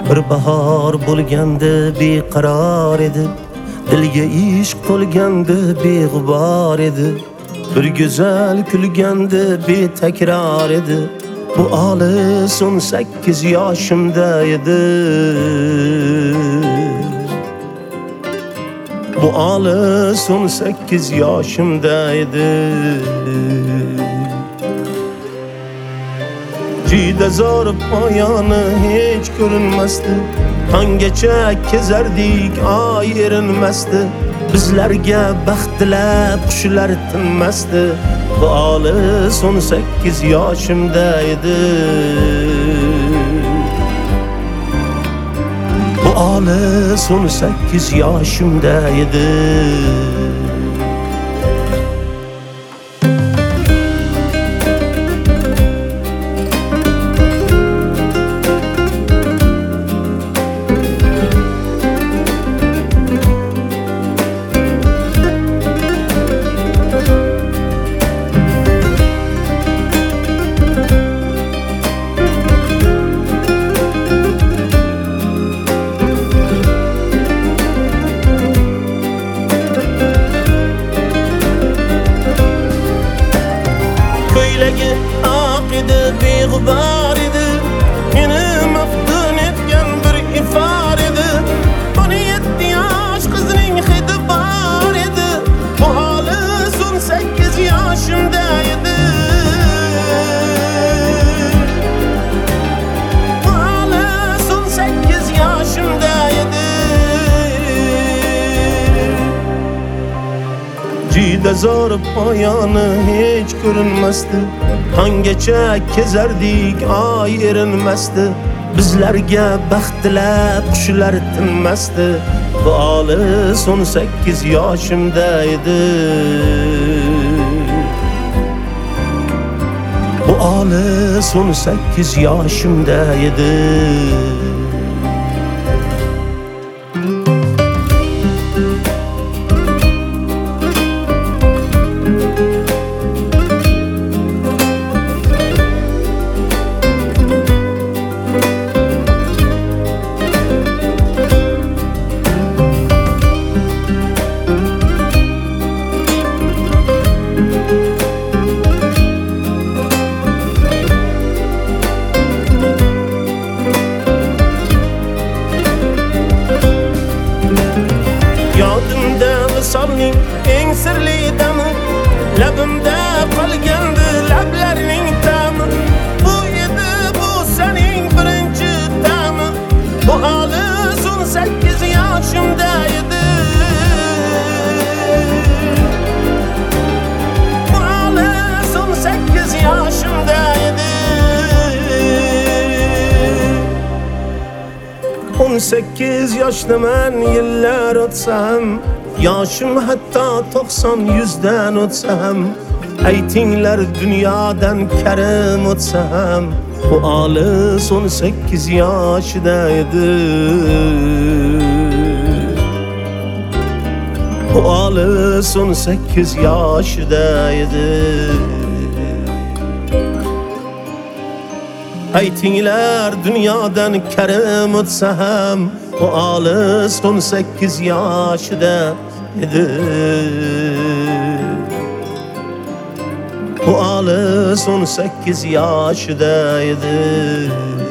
Bir bahor bo'lganda beqaror edi, dilga ishq to'lganda beg'ubor edi. Bir go'zal kulganda betakror edi. Bu olis 18 yoshimda edi. Bu olis 18 yoshimda edi. Juda zo'r poyoni hech ko'rinmasdi. Tonggacha kezardik, oy erinmasdi. Bizlarga baxt tilab qushlar tinmasdi. Bu olis 18 yoshimda edi. Bu olis 18 yoshimda edi. Ko'ylagi oq edi, beg'ubor edi. Meni maftun etgan bir ifor edi. 17 yosh qizning hidi bor edi. Bu olis 18 yoshimda edi. Bu olis 18 yoshimda edi. Juda zo'r poyoni hech ko'rinmasdi. Tonggacha kezardik, oy erinmasdi. Bizlarga baxt tilab qushlar tinmasdi. Bu olis 18 yoshimda edi. Bu olis 18 yoshimda edi. Yodimda visolning eng sirli dami, labimda qolgandi lablarning ta'mi. Bu edi bu sening birinchi ta'mi. Bu olis 18 yoshimda edi. Bu olis 18 yoshimda edi. 18 yoshdaman, yillar o'tsam, yoshim hatto 90-100dan o'tsam, aytinglar dunyodan karim o'tsam, bu olis 18 yoshida edi. Bu olis 18 yoshida edi. Aytinglar dunyodan karim o'tsam, bu olis 18 yoshida edi. Bu olis 18 yoshida edi.